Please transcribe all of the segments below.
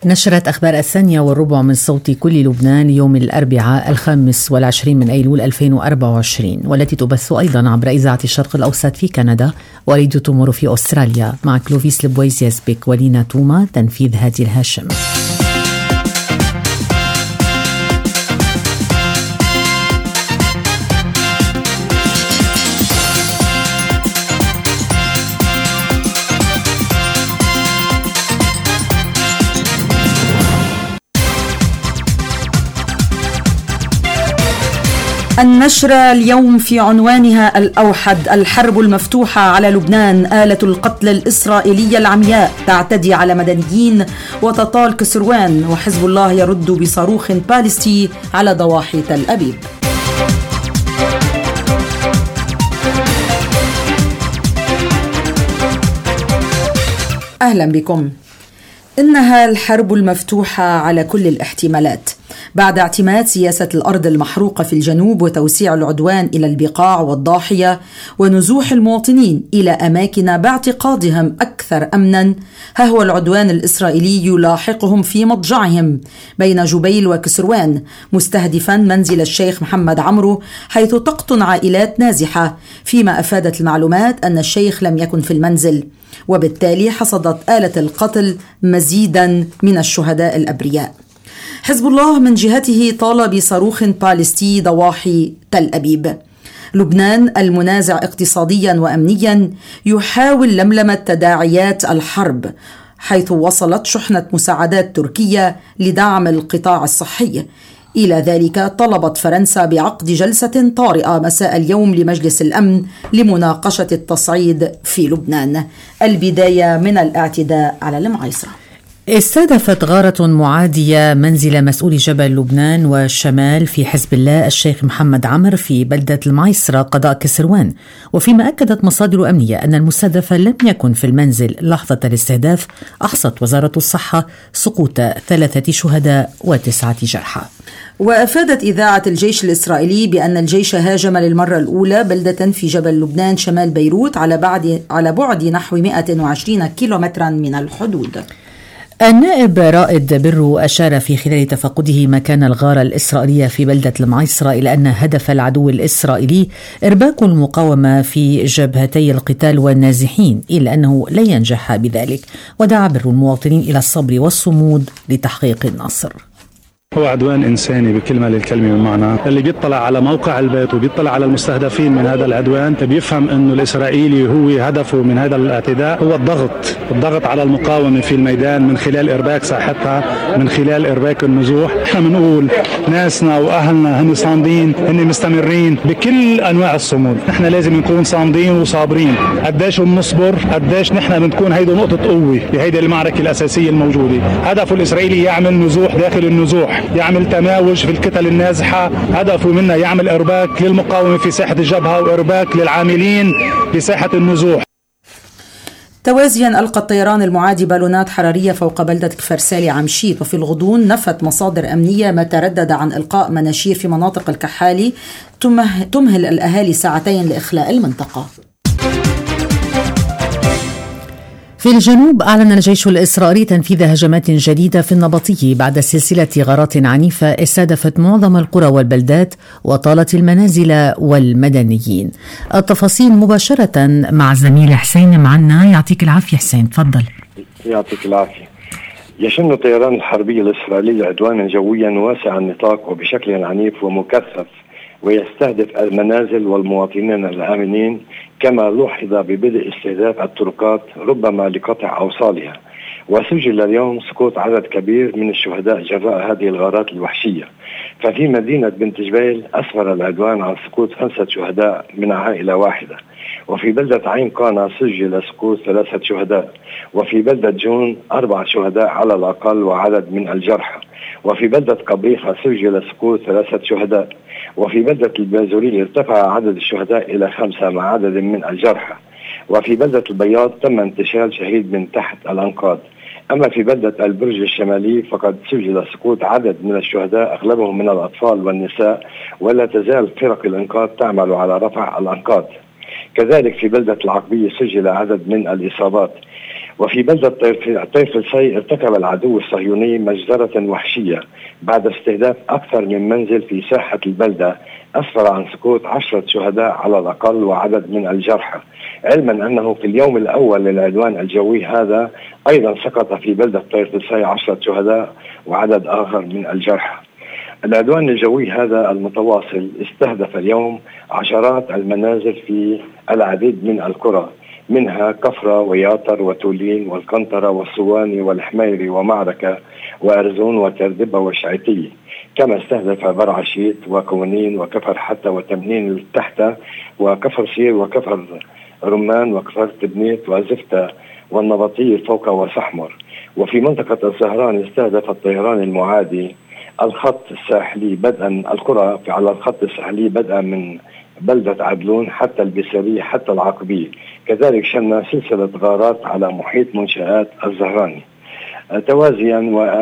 نشرت أخبار 2:15 من صوت كل لبنان يوم الأربعاء 25 من أيلول 2024، والتي تبث أيضا عبر إذاعة الشرق الأوسط في كندا وراديو تومورو في أستراليا، مع كلوفيس لبويز يزبك ولينا توما، تنفيذ هادي الهاشم. النشرة اليوم في عنوانها الأوحد: الحرب المفتوحة على لبنان، آلة القتل الإسرائيلية العمياء تعتدي على مدنيين وتطال كسروان، وحزب الله يرد بصاروخ باليستي على ضواحي تل أبيب. أهلا بكم. إنها الحرب المفتوحة على كل الاحتمالات. بعد اعتماد سياسة الأرض المحروقة في الجنوب وتوسيع العدوان إلى البقاع والضاحية ونزوح المواطنين إلى أماكن باعتقادهم أكثر أمنا، ها هو العدوان الإسرائيلي يلاحقهم في مضجعهم بين جبيل وكسروان، مستهدفا منزل الشيخ محمد عمرو، حيث تقطن عائلات نازحة، فيما أفادت المعلومات أن الشيخ لم يكن في المنزل، وبالتالي حصدت آلة القتل مزيدا من الشهداء الأبرياء. حزب الله من جهته طال بصاروخ باليستي ضواحي تل أبيب. لبنان المنازع اقتصاديا وأمنيا يحاول لملمة تداعيات الحرب، حيث وصلت شحنة مساعدات تركية لدعم القطاع الصحي. إلى ذلك طلبت فرنسا بعقد جلسة طارئة مساء اليوم لمجلس الأمن لمناقشة التصعيد في لبنان. البداية من الاعتداء على المعيصة. استهدفت غارة معادية منزل مسؤول جبل لبنان والشمال في حزب الله الشيخ محمد عمرو في بلدة المعيصرة قضاء كسروان، وفيما أكدت مصادر أمنية أن المستهدف لم يكن في المنزل لحظة الاستهداف، أحصت وزارة الصحة سقوط 3 شهداء و9 جرحى. وأفادت إذاعة الجيش الإسرائيلي بأن الجيش هاجم للمرة الأولى بلدة في جبل لبنان شمال بيروت على بعد نحو 120 كيلومترا من الحدود. النائب رائد برو أشار في خلال تفقده مكان الغارة الإسرائيلية في بلدة المعيصرة إلى أن هدف العدو الإسرائيلي إرباك المقاومة في جبهتي القتال والنازحين، إلا أنه لا ينجح بذلك، ودعا برو المواطنين إلى الصبر والصمود لتحقيق النصر. هو عدوان إنساني بكل ما للكلمة من معنى. اللي بيطلع على موقع البيت وبيطلع على المستهدفين من هذا العدوان بيفهم أنه الإسرائيلي هو هدفه من هذا الاعتداء هو الضغط على المقاومة في الميدان من خلال إرباك ساحتها، من خلال إرباك النزوح. احنا بنقول ناسنا وأهلنا هن صامدين، هن مستمرين بكل أنواع الصمود. احنا لازم نكون صامدين وصابرين. قديش بنصبر، قديش نحن بنكون هيدا نقطة قوة بهيدي المعركة الأساسية الموجودة. هدفه الإسرائيلي يعمل نزوح داخل النزوح، يعمل تماوج في الكتل النازحة، هدفه منا يعمل إرباك للمقاومة في ساحة الجبهة وإرباك للعاملين في ساحة النزوح. توازيا ألقى الطيران المعادي بالونات حرارية فوق بلدة كفرسالي عمشيت، وفي الغضون نفت مصادر أمنية ما تردد عن إلقاء مناشير في مناطق الكحالي تمهل الأهالي ساعتين لإخلاء المنطقة. في الجنوب أعلن الجيش الإسرائيلي تنفيذ هجمات جديدة في النبطي بعد سلسلة غارات عنيفة استهدفت معظم القرى والبلدات وطالت المنازل والمدنيين. التفاصيل مباشرة مع زميل حسين معنا. يعطيك العافية حسين، تفضل. يعطيك العافية. يشن الطيران الحربي الإسرائيلي عدوانا جويا واسع النطاق وبشكل عنيف ومكثف، ويستهدف المنازل والمواطنين الآمنين، كما لوحظ ببدء استهداف الطرقات ربما لقطع أوصالها. وسجل اليوم سقوط عدد كبير من الشهداء جراء هذه الغارات الوحشية. ففي مدينة بنت جبيل أسفر العدوان عن سقوط 5 شهداء من عائلة واحدة، وفي بلدة عين قانا سجل سقوط 3 شهداء، وفي بلدة جون 4 شهداء على الأقل وعدد من الجرحى، وفي بلدة قبيخة سجل سقوط 3 شهداء، وفي بلدة البازوريل ارتفع عدد الشهداء إلى 5 مع عدد من الجرحى، وفي بلدة البياض تم انتشال شهيد من تحت الأنقاض. أما في بلدة البرج الشمالي فقد سجل سقوط عدد من الشهداء أغلبهم من الأطفال والنساء، ولا تزال فرق الإنقاذ تعمل على رفع الأنقاض. كذلك في بلدة العقبية سجل عدد من الإصابات. وفي بلدة طيف الصي ارتكب العدو الصهيوني مجزرة وحشية بعد استهداف أكثر من منزل في ساحة البلدة، أسفر عن سقوط 10 شهداء على الأقل وعدد من الجرحى، علما أنه في اليوم الأول للعدوان الجوي هذا أيضا سقط في بلدة طيف الصي 10 شهداء وعدد آخر من الجرحى. العدوان الجوي هذا المتواصل استهدف اليوم عشرات المنازل في العديد من القرى، منها كفرة وياطر وتولين والقنطرة والصواني والحميري ومعركة وأرزون وتردبة وشعيتية، كما استهدف برعشيت وكونين وكفر حتى وتمنين التحتة وكفر سير وكفر رمان وكفر تبنيت وزفتة والنبطية فوق وسحمر. وفي منطقة الزهران استهدف الطيران المعادي الخط الساحلي بدءا القرى على الخط الساحلي بدءا من بلدة عدلون حتى البسرية حتى العقبية، كذلك شن سلسلة غارات على محيط منشآت الزهراني. توازيا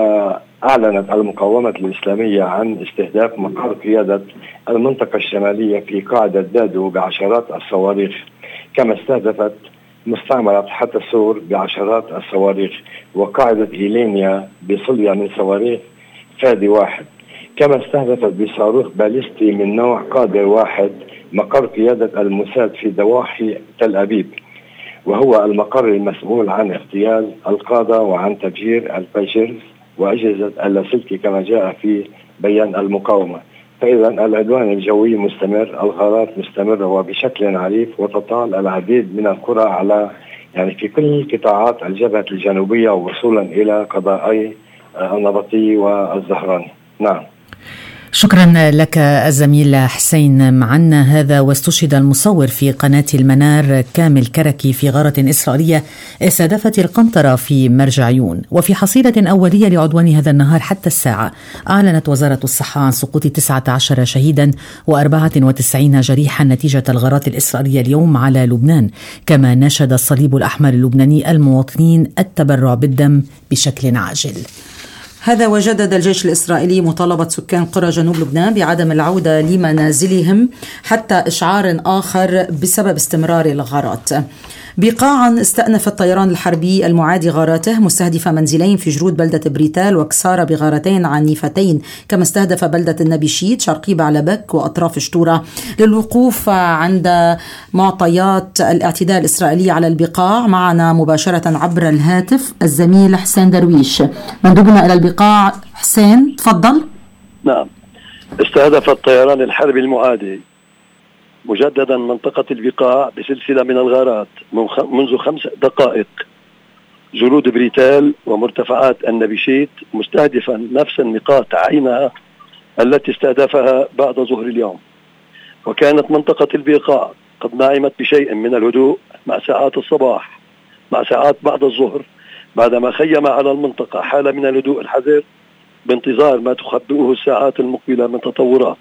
وأعلنت المقاومة الإسلامية عن استهداف مقر قيادة المنطقة الشمالية في قاعدة دادو بعشرات الصواريخ، كما استهدفت مستعمرة حتى السور بعشرات الصواريخ، وقاعدة إيلينيا بصلية من صواريخ فادي واحد، كما استهدفت بصاروخ باليستي من نوع قادر واحد مقر قيادة الموساد في ضواحي تل أبيب، وهو المقر المسؤول عن اغتيال القادة وعن تفجير الباجرز وأجهزة اللاسلكي كما جاء في بيان المقاومة. فإذا العدوان الجوي مستمر، الغارات مستمرة وبشكل عنيف، وتطال العديد من القرى على في كل قطاعات الجبهة الجنوبية وصولا إلى قضائي النبطي والزهراني. نعم. شكرا لك الزميل حسين معنا. هذا واستشهد المصور في قناة المنار كامل كركي في غارة إسرائيلية استهدفت القنطرة في مرجعيون. وفي حصيلة أولية لعدوان هذا النهار حتى الساعة أعلنت وزارة الصحة عن سقوط 19 شهيدا و94 جريحا نتيجة الغارات الإسرائيلية اليوم على لبنان. كما ناشد الصليب الأحمر اللبناني المواطنين التبرع بالدم بشكل عاجل. هذا وجدد الجيش الإسرائيلي مطالبة سكان قرى جنوب لبنان بعدم العودة لمنازلهم حتى إشعار آخر بسبب استمرار الغارات. بقاعا استأنف الطيران الحربي المعادي غاراته مستهدفة منزلين في جرود بلدة بريتال وكسارة بغارتين عنيفتين، كما استهدف بلدة النبيشيت شرقي بعلبك وأطراف شتورة. للوقوف عند معطيات الاعتداء الإسرائيلي على البقاع معنا مباشرة عبر الهاتف الزميل حسين درويش مندوبنا إلى البقاع. حسين تفضل. نعم، استهدف الطيران الحربي المعادي مجددا منطقة البقاع بسلسلة من الغارات منذ 5 دقائق جرود بريتال ومرتفعات النبيشيت، مستهدفا نفس النقاط عينها التي استهدفها بعد ظهر اليوم. وكانت منطقة البقاع قد نعمت بشيء من الهدوء مع ساعات الصباح مع ساعات بعد الظهر، بعدما خيم على المنطقة حالة من الهدوء الحذر بانتظار ما تخبئه الساعات المقبلة من تطورات.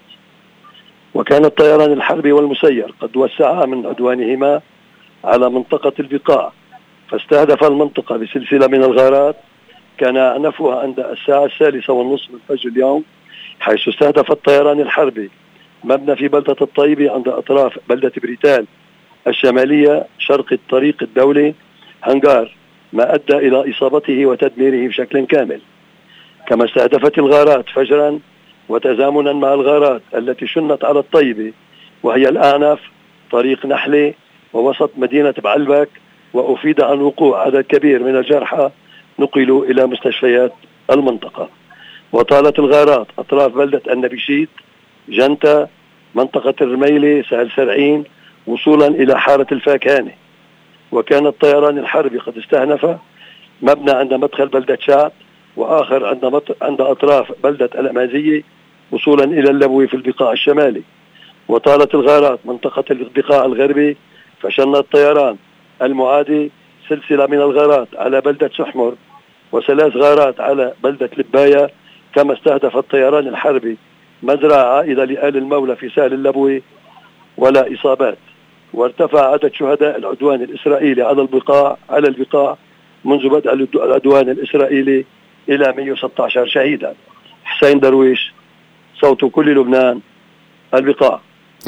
وكان الطيران الحربي والمسير قد وسعا من عدوانهما على منطقة البقاع، فاستهدف المنطقة بسلسلة من الغارات كان أعنفها عند الساعة 3:30 من فجر اليوم، حيث استهدف الطيران الحربي مبنى في بلدة الطيبة عند أطراف بلدة بريتال الشمالية شرق الطريق الدولي هنغار، ما أدى إلى إصابته وتدميره بشكل كامل. كما استهدفت الغارات فجرا وتزامنا مع الغارات التي شنت على الطيبة وهي الأعنف طريق نحلة ووسط مدينة بعلبك، وأفيد عن وقوع عدد كبير من الجرحى نقلوا إلى مستشفيات المنطقة. وطالت الغارات أطراف بلدة النبيشيت، جنتا، منطقة الرميلة، سهل سرعين، وصولا إلى حارة الفاكهانة. وكان الطيران الحربي قد استهدف مبنى عند مدخل بلدة شعب، وآخر عند أطراف بلدة الأمازية، وصولا إلى اللبوي في البقاع الشمالي. وطالت الغارات منطقة البقاع الغربي، فشن الطيران المعادي سلسلة من الغارات على بلدة سحمر و3 غارات على بلدة لباية. كما استهدف الطيران الحربي مزرعة عائدة لآل المولى في سهل اللبوي ولا إصابات. وارتفع عدد شهداء العدوان الإسرائيلي على البقاع منذ بدء العدوان الإسرائيلي إلى 116 شهيدا. حسين درويش، صوت كل لبنان، البقاع.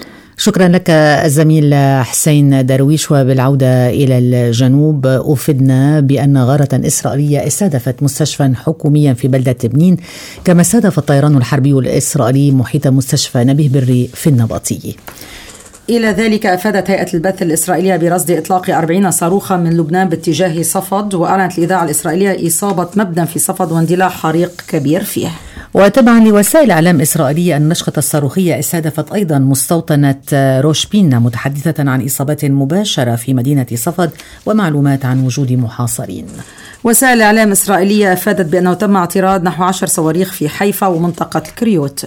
شكرا لك الزميل حسين درويش. وبالعودة إلى الجنوب، أفدنا بأن غارة إسرائيلية استهدفت مستشفى حكوميا في بلدة تبنين، كما استهدف الطيران الحربي الإسرائيلي محيط مستشفى نبيه بري في النبطي. إلى ذلك أفادت هيئة البث الإسرائيلية برصد إطلاق 40 صاروخا من لبنان باتجاه صفد، وأعلنت الإذاعة الإسرائيلية إصابة مبنى في صفد واندلاع حريق كبير فيه. وتبعا لوسائل إعلام إسرائيلية، النشقة الصاروخية استهدفت أيضا مستوطنة روشبينا، متحدثة عن إصابات مباشرة في مدينة صفد ومعلومات عن وجود محاصرين. وسائل إعلام إسرائيلية أفادت بأنه تم اعتراض نحو 10 صواريخ في حيفا ومنطقة الكريوت.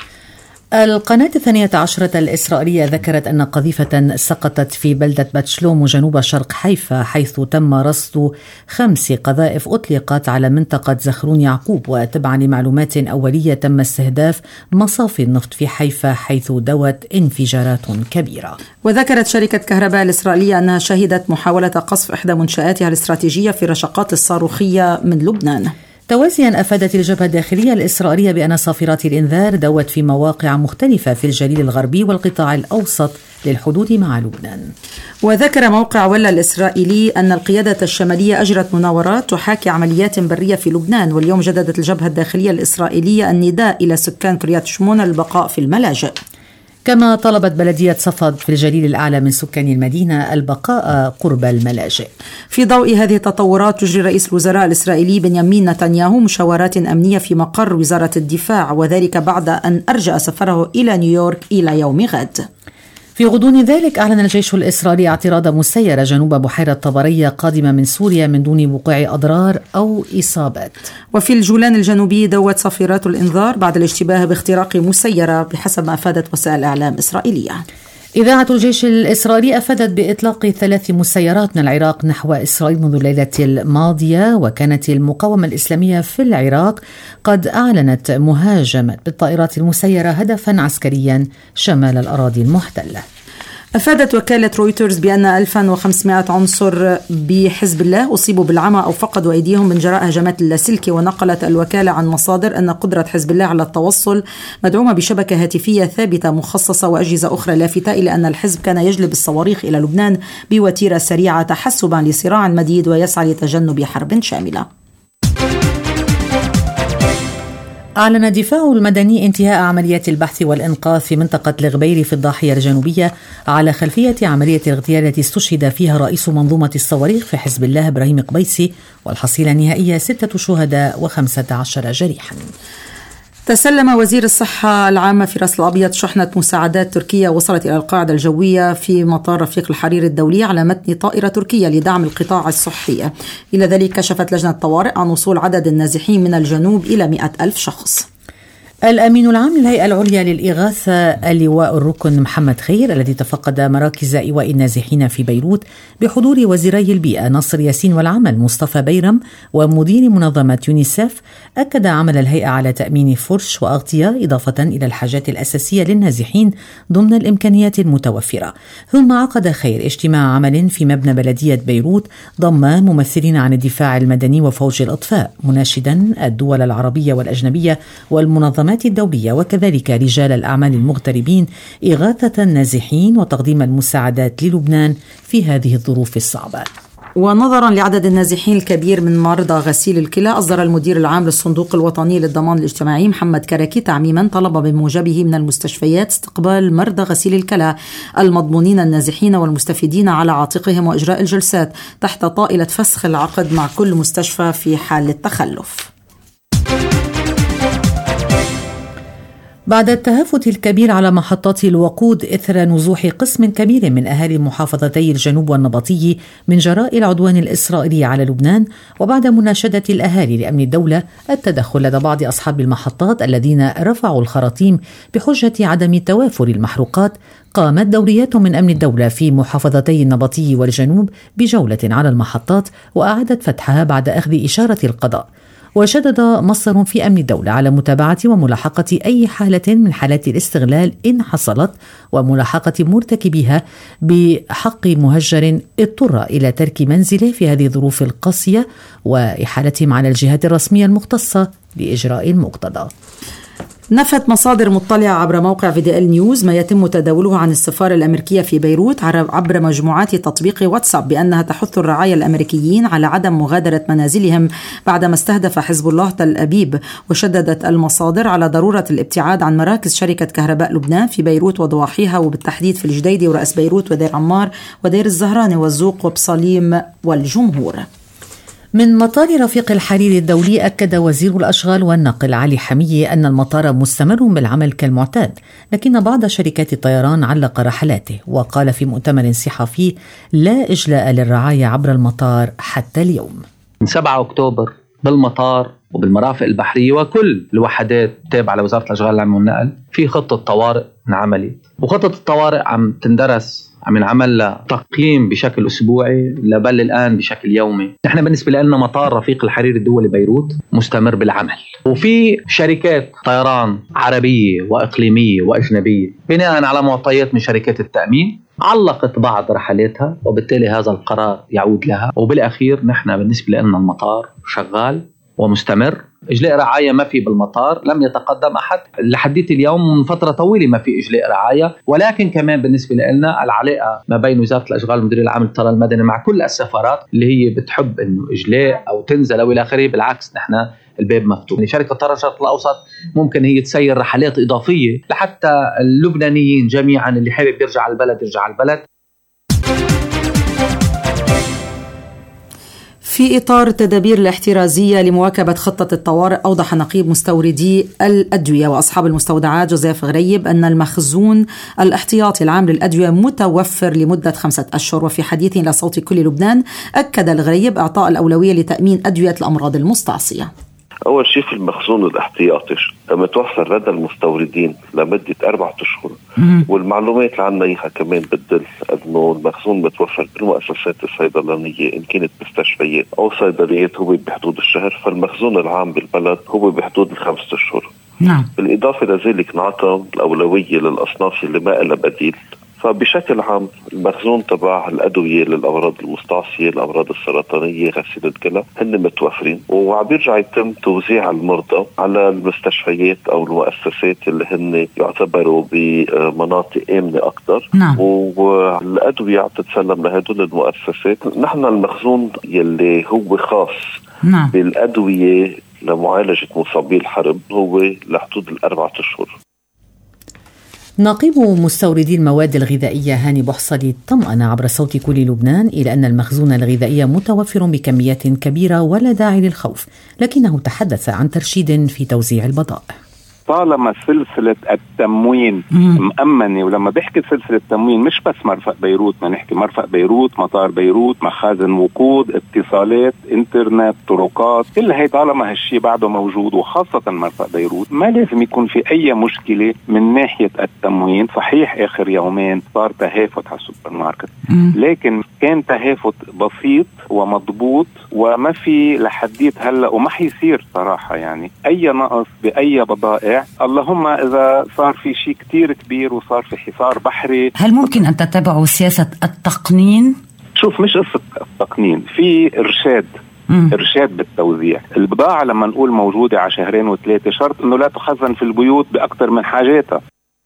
القناة 12 الإسرائيلية ذكرت أن قذيفة سقطت في بلدة باتشلوم جنوب شرق حيفا، حيث تم رصد 5 قذائف أطلقت على منطقة زخرون يعقوب. وتبعا لمعلومات أولية تم استهداف مصافي النفط في حيفا، حيث دوت انفجارات كبيرة. وذكرت شركة كهرباء الإسرائيلية أنها شهدت محاولة قصف إحدى منشآتها الاستراتيجية في الرشقات الصاروخية من لبنان. توازيا، أفادت الجبهة الداخلية الإسرائيلية بأن صافرات الإنذار دوت في مواقع مختلفة في الجليل الغربي والقطاع الأوسط للحدود مع لبنان. وذكر موقع ولا الإسرائيلي أن القيادة الشمالية أجرت مناورات تحاكي عمليات برية في لبنان. واليوم جددت الجبهة الداخلية الإسرائيلية النداء إلى سكان كريات شمون للبقاء في الملاجئ. كما طلبت بلدية صفد في الجليل الأعلى من سكان المدينة البقاء قرب الملاجئ. في ضوء هذه التطورات، تجري رئيس الوزراء الإسرائيلي بنيامين نتنياهو مشاورات أمنية في مقر وزارة الدفاع، وذلك بعد أن أرجأ سفره إلى نيويورك إلى يوم غد. في غضون ذلك، أعلن الجيش الإسرائيلي اعتراض مسيرة جنوب بحيرة طبرية قادمة من سوريا من دون وقوع أضرار أو إصابات. وفي الجولان الجنوبي دوت صافرات الإنذار بعد الاشتباه باختراق مسيرة بحسب ما أفادت وسائل إعلام إسرائيلية. إذاعة الجيش الإسرائيلي أفادت بإطلاق 3 مسيرات من العراق نحو إسرائيل منذ الليلة الماضية. وكانت المقاومة الإسلامية في العراق قد أعلنت مهاجمة بالطائرات المسيرة هدفا عسكريا شمال الأراضي المحتلة. أفادت وكالة رويترز بأن 1500 عنصر بحزب الله أصيبوا بالعمى أو فقدوا أيديهم من جراء هجمات اللاسلكي. ونقلت الوكالة عن مصادر أن قدرة حزب الله على التوصل مدعومة بشبكة هاتفية ثابتة مخصصة وأجهزة أخرى، لافتة إلى أن الحزب كان يجلب الصواريخ إلى لبنان بوتيرة سريعة تحسبا لصراع مديد ويسعى لتجنب حرب شاملة. أعلن الدفاع المدني انتهاء عمليات البحث والإنقاذ في منطقة الغبيري في الضاحية الجنوبية على خلفية عملية اغتيال التي استشهد فيها رئيس منظومة الصواريخ في حزب الله إبراهيم قبيسي، والحصيلة النهائية 6 شهداء و15 جريحا. تسلم وزير الصحة العامة في رأس الأبيض شحنة مساعدات تركية وصلت إلى القاعدة الجوية في مطار رفيق الحريري الدولي على متن طائرة تركية لدعم القطاع الصحي. إلى ذلك كشفت لجنة الطوارئ عن وصول عدد النازحين من الجنوب إلى 100,000 شخص. الأمين العام للهيئة العليا للإغاثة اللواء الركن محمد خير، الذي تفقد مراكز إيواء النازحين في بيروت بحضور وزيري البيئة ناصر ياسين والعمل مصطفى بيرم ومدير منظمة يونيسف، أكد عمل الهيئة على تأمين فرش وأغطية إضافة إلى الحاجات الأساسية للنازحين ضمن الإمكانيات المتوفرة. ثم عقد خير اجتماع عمل في مبنى بلدية بيروت ضم ممثلين عن الدفاع المدني وفوج الأطفاء، مناشدا الدول العربية والأجنبية والمنظمات الدولية وكذلك رجال الأعمال المغتربين إغاثة النازحين وتقديم المساعدات للبنان في هذه الظروف الصعبة. ونظرا لعدد النازحين الكبير من مرضى غسيل الكلى، أصدر المدير العام للصندوق الوطني للضمان الاجتماعي محمد كركي تعميما طلب بموجبه من المستشفيات استقبال مرضى غسيل الكلى المضمونين النازحين والمستفيدين على عاتقهم وإجراء الجلسات تحت طائلة فسخ العقد مع كل مستشفى في حال التخلف. بعد التهافت الكبير على محطات الوقود إثر نزوح قسم كبير من أهالي محافظتي الجنوب والنبطي من جراء العدوان الإسرائيلي على لبنان، وبعد مناشدة الأهالي لأمن الدولة التدخل لدى بعض أصحاب المحطات الذين رفعوا الخراطيم بحجة عدم توافر المحروقات، قامت دوريات من أمن الدولة في محافظتي النبطي والجنوب بجولة على المحطات وأعادت فتحها بعد أخذ إشارة القضاء. وشدد مصدر في أمن الدولة على متابعة وملاحقة أي حالة من حالات الاستغلال إن حصلت، وملاحقة مرتكبيها بحق مهجر اضطر إلى ترك منزله في هذه الظروف القاسية، وإحالتهم على الجهات الرسمية المختصة لإجراء المقتضى. نفت مصادر مطلعة عبر موقع VDL نيوز ما يتم تداوله عن السفارة الأمريكية في بيروت عبر مجموعات تطبيق واتساب بأنها تحث الرعايا الأمريكيين على عدم مغادرة منازلهم بعدما استهدف حزب الله تل أبيب. وشددت المصادر على ضرورة الابتعاد عن مراكز شركة كهرباء لبنان في بيروت وضواحيها، وبالتحديد في الجديدة ورأس بيروت ودير عمار ودير الزهراني والزوق وبصليم والجمهور. من مطار رفيق الحريري الدولي أكد وزير الأشغال والنقل علي حمية أن المطار مستمر بالعمل كالمعتاد، لكن بعض شركات الطيران علق رحلاته، وقال في مؤتمر صحفي لا إجلاء للرعاية عبر المطار حتى اليوم. من 7 أكتوبر بالمطار وبالمرافق البحرية وكل الوحدات تابعة لوزارة الأشغال والعمل والنقل في خطة طوارئ انعملت، وخطة الطوارئ عم تندرس، عم نعمل تقييم بشكل أسبوعي بل الآن بشكل يومي. نحن بالنسبة لنا مطار رفيق الحريري الدولي بيروت مستمر بالعمل، وفي شركات طيران عربية وإقليمية وأجنبية بناء على معطيات من شركات التأمين علقت بعض رحلاتها، وبالتالي هذا القرار يعود لها. وبالأخير نحن بالنسبة لنا المطار شغال ومستمر. إجلاء رعاية ما في بالمطار، لم يتقدم أحد لحديت اليوم من فترة طويلة ما في إجلاء رعاية. ولكن كمان بالنسبة لنا العلاقة ما بين وزارة الأشغال ومديرية العام للطيران المدني مع كل السفارات اللي هي بتحب إنه إجلاء أو تنزل أو إلى آخره، بالعكس نحن الباب مفتوح. يعني شركة طيران الشرق الأوسط ممكن هي تسير رحلات إضافية لحتى اللبنانيين جميعا اللي حابب يرجع على البلد يرجع على البلد. في إطار التدابير الاحترازية لمواكبة خطة الطوارئ، أوضح نقيب مستوردي الأدوية وأصحاب المستودعات جوزيف غريب أن المخزون الاحتياطي العام للأدوية متوفر لمدة 5 أشهر. وفي حديث لصوت كل لبنان أكد الغريب إعطاء الأولوية لتأمين أدوية الأمراض المستعصية. أول شيء في المخزون الاحتياطي متوفر لدى المستوردين لمدة 4 أشهر، والمعلومات اللي عنا إياها كمان بتدل أنه المخزون متوفر بالمؤسسات الصيدلانية إن كانت مستشفيات أو صيدليات هو بحدود الشهر، فالمخزون العام بالبلد هو بحدود 5 أشهر. بالإضافة لذلك نعطى الأولوية للأصناف اللي ما لها بديل. فبشكل عام المخزون تبع الأدوية للأمراض المستعصية، الأمراض السرطانية، غسيل الكلى هن متوفرين، وعم بيرجع يتم توزيع المرضى على المستشفيات أو المؤسسات اللي هن يعتبروا بمناطق آمنة أكثر. والأدوية عم تتسلم لهدول المؤسسات. نحن المخزون يلي هو خاص بالأدوية لمعالجة مصابي الحرب هو لحدود 4 أشهر. نقيب مستوردي المواد الغذائية هاني بحصلي طمأن عبر صوت كل لبنان إلى أن المخزون الغذائي متوفر بكميات كبيرة ولا داعي للخوف، لكنه تحدث عن ترشيد في توزيع البضائع. طالما سلسلة التموين مأمنة، ولما بحكي سلسلة التموين مش بس مرفق بيروت، ما نحكي مرفق بيروت، مطار بيروت، مخازن وقود، اتصالات، انترنت، طرقات، كل هاي طالما هالشي بعده موجود، وخاصة مرفق بيروت ما لازم يكون في أي مشكلة من ناحية التموين. صحيح آخر يومين صار تهافت على السوبر ماركت، لكن كان تهافت بسيط ومضبوط وما في لحديت هلأ، وما حيصير صراحة يعني أي نقص بأي بضائع، اللهم إذا صار في شيء كتير كبير وصار في حصار بحري. هل ممكن أن تتبعوا سياسة التقنين؟ شوف، مش قصة التقنين، في إرشاد بالتوزيع. البضاعة لما نقول موجودة على 2 و3 شرط أنه لا تخزن في البيوت بأكثر من حاجاتها.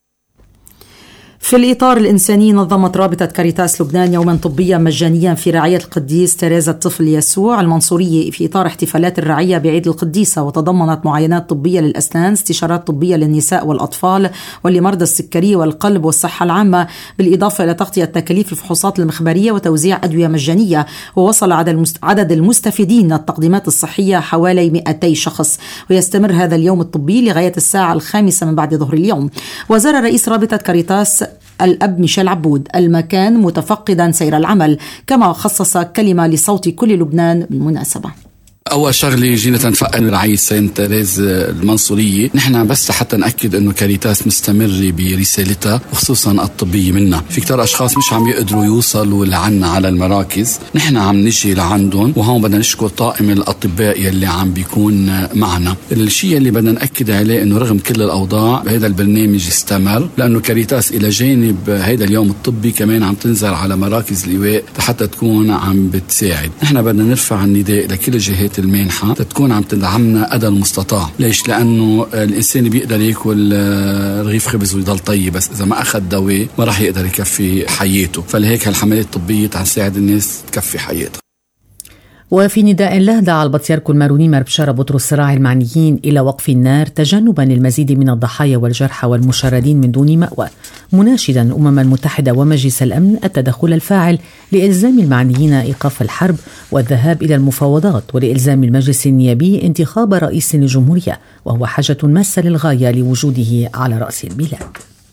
في الإطار الإنساني نظمت رابطة كاريتاس لبنان يوما طبيا مجانيا في رعاية القديس تيريزا الطفل يسوع المنصورية في إطار احتفالات الرعية بعيد القديسة، وتضمنت معاينات طبية للأسنان، استشارات طبية للنساء والأطفال ولمرضى السكري والقلب والصحة العامة، بالإضافة إلى تغطية تكاليف الفحوصات المخبرية وتوزيع أدوية مجانية. ووصل عدد المستفيدين من التقديمات الصحية حوالي 200 شخص، ويستمر هذا اليوم الطبي لغاية الساعة 5 من بعد ظهر اليوم. وزار رئيس رابطة كاريتاس الأب ميشيل عبود المكان متفقدا سير العمل، كما خصص كلمة لصوت كل لبنان بالمناسبة. أول شغلة جينا تنفقد رعاية سانت تيريز المنصورية، نحن بس حتى نأكد أنه كاريتاس مستمرة برسالتها وخصوصا الطبية منا. في كتير أشخاص مش عم يقدروا يوصلوا لعنا على المراكز، نحن عم نجي لعندهم، وهون بدنا نشكر طاقم الأطباء يلي عم بيكون معنا. الشيء اللي بدنا نأكد عليه أنه رغم كل الأوضاع هذا البرنامج استمر، لأنه كاريتاس إلى جانب هذا اليوم الطبي كمان عم تنزل على مراكز الإيواء حتى تكون عم بتساعد. نحن بدنا نرفع النداء لكل الجهات المانحة تكون عم تدعمنا قدر المستطاع. ليش؟ لأنه الإنسان بيقدر يأكل رغيف خبز ويضل طيب، بس إذا ما أخذ دواء ما راح يقدر يكفي حياته. فلهيك هالحملات الطبية تساعد الناس تكفي حياتها. وفي نداء له دعا البطريرك الماروني مار بشارة بطرس الراعي المعنيين إلى وقف النار تجنبا للمزيد من الضحايا والجرحى والمشردين من دون مأوى، مناشدا الأمم المتحدة ومجلس الأمن التدخل الفاعل لإلزام المعنيين إيقاف الحرب والذهاب إلى المفاوضات، ولإلزام المجلس النيابي انتخاب رئيس للجمهورية، وهو حاجة ماسة للغاية لوجوده على رأس البلاد.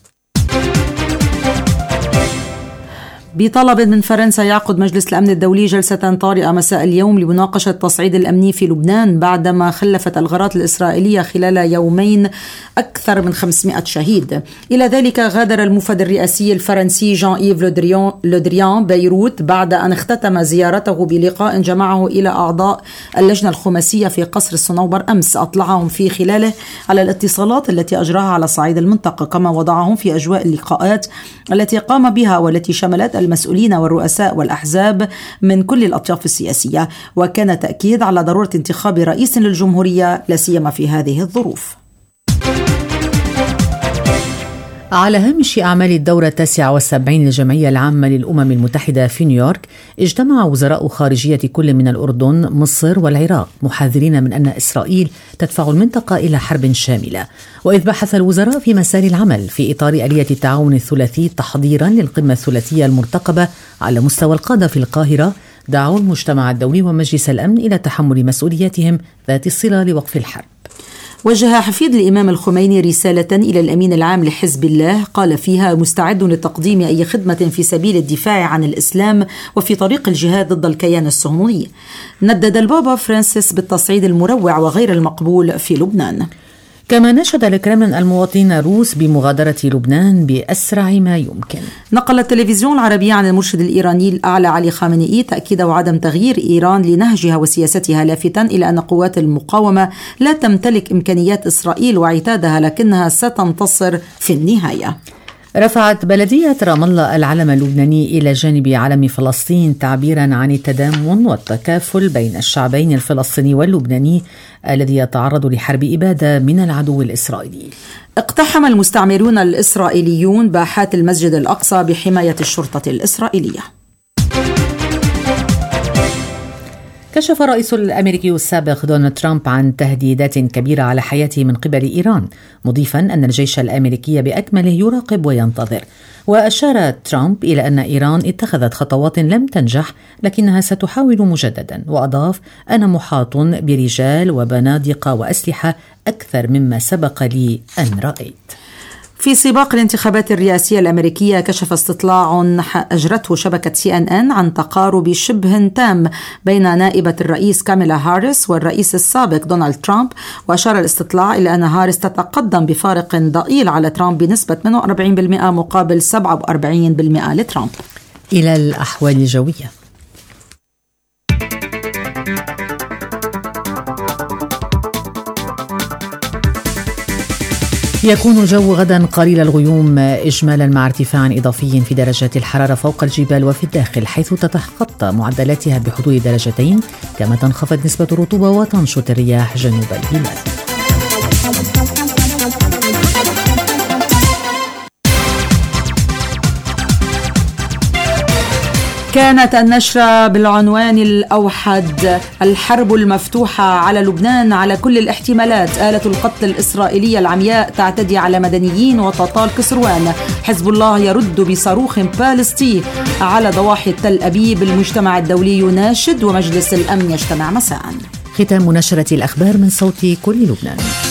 بطلب من فرنسا يعقد مجلس الأمن الدولي جلسة طارئة مساء اليوم لمناقشة التصعيد الأمني في لبنان بعدما خلفت الغارات الإسرائيلية خلال يومين أكثر من 500 شهيد. إلى ذلك غادر المفد الرئاسي الفرنسي جان إيف لودريان بيروت بعد أن اختتم زيارته بلقاء جمعه إلى أعضاء اللجنة الخماسية في قصر الصنوبر أمس، أطلعهم في خلاله على الاتصالات التي أجراها على صعيد المنطقة، كما وضعهم في أجواء اللقاءات التي قام بها والتي شملت المسؤولين والرؤساء والأحزاب من كل الأطياف السياسية، وكان تأكيد على ضرورة انتخاب رئيس للجمهورية لا سيما في هذه الظروف. على هامش أعمال الدورة 79 للجمعية العامة للأمم المتحدة في نيويورك، اجتمع وزراء خارجية كل من الأردن، مصر والعراق، محاذرين من أن إسرائيل تدفع المنطقة إلى حرب شاملة. وإذ بحث الوزراء في مسار العمل في إطار آلية التعاون الثلاثي تحضيرا للقمة الثلاثية المرتقبة على مستوى القادة في القاهرة، دعوا المجتمع الدولي ومجلس الأمن إلى تحمل مسؤولياتهم ذات الصلة لوقف الحرب. وجه حفيد الإمام الخميني رسالة إلى الأمين العام لحزب الله قال فيها: مستعد لتقديم أي خدمة في سبيل الدفاع عن الإسلام وفي طريق الجهاد ضد الكيان الصهيوني. ندد البابا فرانسيس بالتصعيد المروع وغير المقبول في لبنان. كما نشد الكرملين المواطنين الروس بمغادرة لبنان بأسرع ما يمكن. نقل التلفزيون العربي عن المرشد الإيراني الأعلى علي خامنئي تأكيد وعدم تغيير إيران لنهجها وسياستها، لافتا إلى أن قوات المقاومة لا تمتلك إمكانيات إسرائيل وعتادها، لكنها ستنتصر في النهاية. رفعت بلدية رام الله العلم اللبناني إلى جانب علم فلسطين تعبيرا عن التضامن والتكافل بين الشعبين الفلسطيني واللبناني الذي يتعرض لحرب إبادة من العدو الإسرائيلي. اقتحم المستعمرون الإسرائيليون باحات المسجد الأقصى بحماية الشرطة الإسرائيلية. كشف الرئيس الأمريكي السابق دونالد ترامب عن تهديدات كبيرة على حياته من قبل إيران، مضيفا أن الجيش الأمريكي بأكمله يراقب وينتظر. وأشار ترامب إلى أن إيران اتخذت خطوات لم تنجح لكنها ستحاول مجددا، وأضاف: أنا محاط برجال وبنادق وأسلحة أكثر مما سبق لي أن رأيت. في سباق الانتخابات الرئاسية الأمريكية، كشف استطلاع أجرته شبكة CNN عن تقارب شبه تام بين نائبة الرئيس كاميلا هاريس والرئيس السابق دونالد ترامب، وأشار الاستطلاع إلى أن هاريس تتقدم بفارق ضئيل على ترامب بنسبة 48% مقابل 47% لترامب. إلى الأحوال الجوية. يكون الجو غدا قليل الغيوم إجمالا مع ارتفاع إضافي في درجات الحرارة فوق الجبال وفي الداخل، حيث تتخطى معدلاتها بحدود درجتين، كما تنخفض نسبة الرطوبة وتنشط الرياح جنوب البلاد. كانت النشرة بالعنوان الأوحد: الحرب المفتوحة على لبنان على كل الاحتمالات، آلة القتل الإسرائيلية العمياء تعتدي على مدنيين وتطال كسروان، حزب الله يرد بصاروخ باليستي على ضواحي تل أبيب، المجتمع الدولي يناشد ومجلس الأمن يجتمع مساء. ختام نشرة الأخبار من صوت كل لبنان.